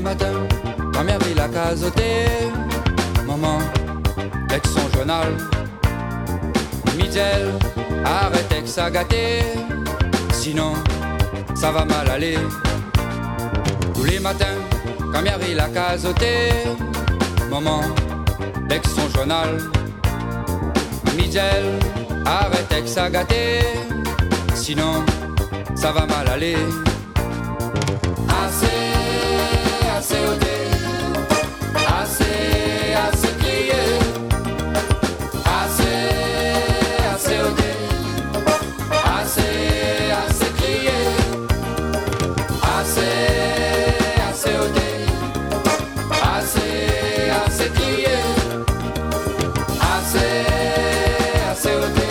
matins, quand mère il a casoté, maman, avec son journal, Mitel, arrête avec sa gâtée, sinon ça va mal aller. Tous les matins, quand mère il a casoté, maman, avec son journal, Mitel, arrête avec sa gâtée, sinon ça va mal aller. Assez, assez odé, assez, assez crié, assez, assez odé, assez, assez crié, assez, assez odé, assez, assez crié, assez, assez odé,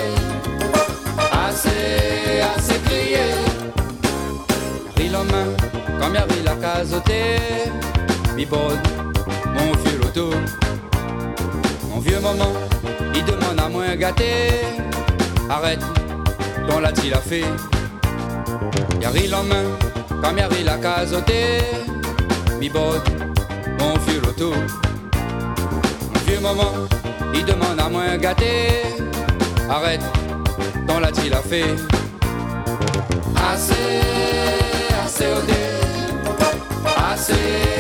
assez, assez crié. Pris la main, quand m'a pris la casoté, mi bord, mon vieux loto. Mon vieux maman, il demande à moi gâté. Arrête, ton l'a-t-il a fait? Y'a ri la main, quand m'a pris la casoté, mi bord, mon vieux loto. Mon vieux maman, il demande à moi gâté. Arrête, ton l'a-t-il a fait? Assez, assez odé, assez.